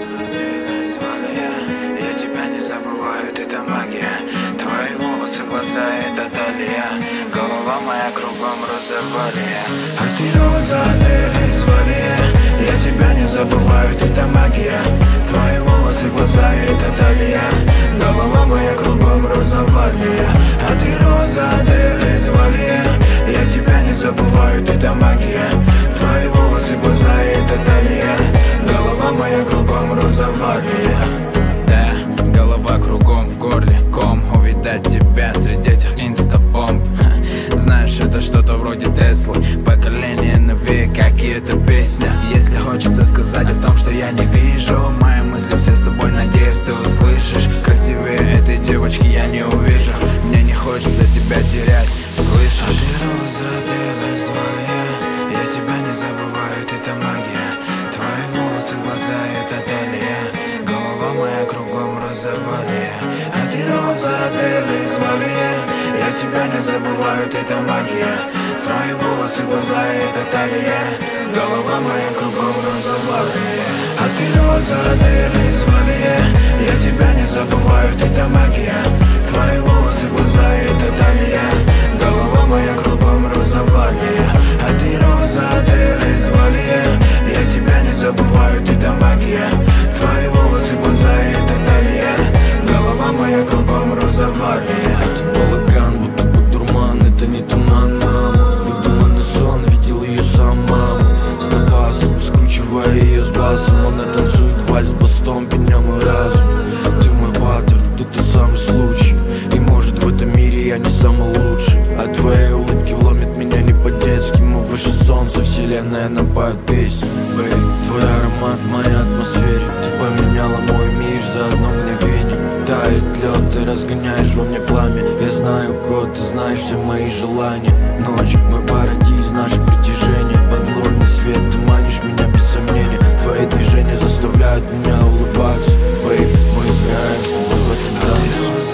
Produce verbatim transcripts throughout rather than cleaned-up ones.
Я тебя не забываю, ты там магия. Твои волосы, глаза, это талия. Голова моя кругом розовалия. А ты роза, ты звали. Я тебя не забываю, ты там магия. Твои волосы, глаза, это талия. Голова моя кругом розовалия. А ты роза, ты звали. Я тебя не забываю, ты там магия. Твои волосы, глаза, это талия. Голова моя кругом розовалия. Да, голова кругом в горле ком. Увидать тебя среди этих инстабомб. Знаешь, это что-то вроде Теслы. Поколение новее, как и эта песня. Если хочется сказать о том, что я не вижу, мои мысли все с тобой, надеюсь, ты услышишь. Красивее этой девочки я не увижу. Мне не хочется тебя терять, слышишь? А ты роза, ты безволие. Я тебя не забываю, ты там магия. Твои волосы, глаза, это талия. Голова моя кругом розовалия. А ты роза, ты безволие. Я тебя не забываю, ты там магия. Твои волосы, глаза, это талия. Голова моя кругом розовалия. А ты роза, ты безволие. Я тебя не забываю, ты там магия. Твои волосы, глаза, это талия. Голова моя кругом розовалия. А ты роза, ты безволие. Я тебя не забываю, ты там магия. Твои волосы, глаза, это талия. Голова моя кругом розовалия. Этот балаган, будто бы дурман, это не туман, мама. Выдуманный сон, видел ее сама. С напасом, скручивая ее с басом. Она танцует вальс бастом, пеня мой разум. Ты мой паттерн, ты тот самый случай. И может в этом мире я не самый лучший. А твои улыбки ломят меня не по-детски. Мы выше солнца, вселенная нам поет песни. Твой аромат в моей атмосфере. Ты поменяла мой мир за одно мгновение. Тает лед, ты разгоняешь во мне пламя. Я знаю код, ты знаешь все мои желания. Ночь, мой парадиз, наше притяжение. Под лунный свет ты манишь меня без сомнения. Твои движения заставляют меня улыбаться. Бэйб, мы сгораем с тобой в этом танце.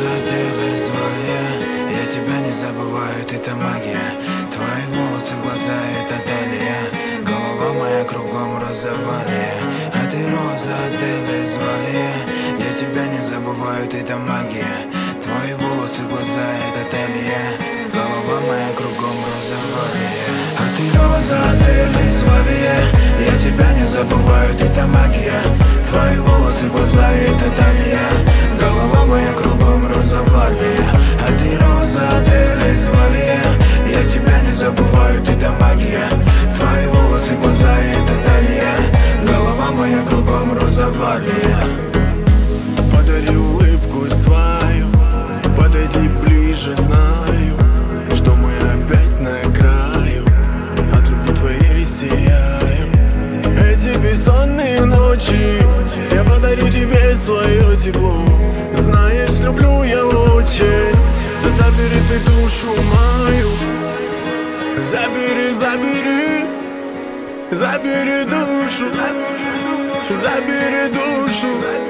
Я тебя не забываю, ты там магия. Твои волосы, глаза, это талия. Голова моя кругом розовалия. А ты роза, ты безволие. Я тебя не забываю, ты там магия. Твои волосы, глаза, это талия. Голова моя кругом розовалия. А ты роза, ты безволие. Я тебя не забываю, ты там магия. Твои волосы, глаза, это талия. Голова моя кругом розовалия. А ты роза, ты безволие. Я тебя не забываю, ты там магия. Твои волосы, глаза, это талия. Голова моя кругом розовалия. Подари улыбку свою, подойди ближе, знаю, что мы опять на краю, от любви твоей сияем. Эти бессонные ночи я подарю тебе свое тепло. Знаешь, люблю я очень. Да забери ты душу мою. Забери, забери, забери душу, забери душу.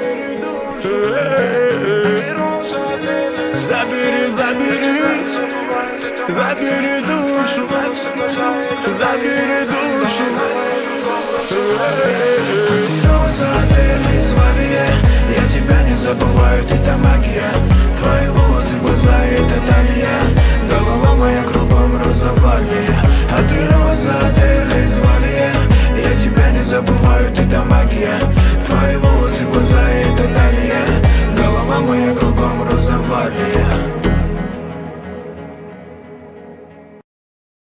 Забери, забери, забери душу, забери душу. Ты роза, ты безволие. Я тебя не забываю, ты там магия. Твои волосы, глаза, это талия. Голова моя кругом розовалия. А ты роза, ты безволие. Я тебя не забываю, ты там магия. Твои волосы, глаза, это талия. Голова моя кругом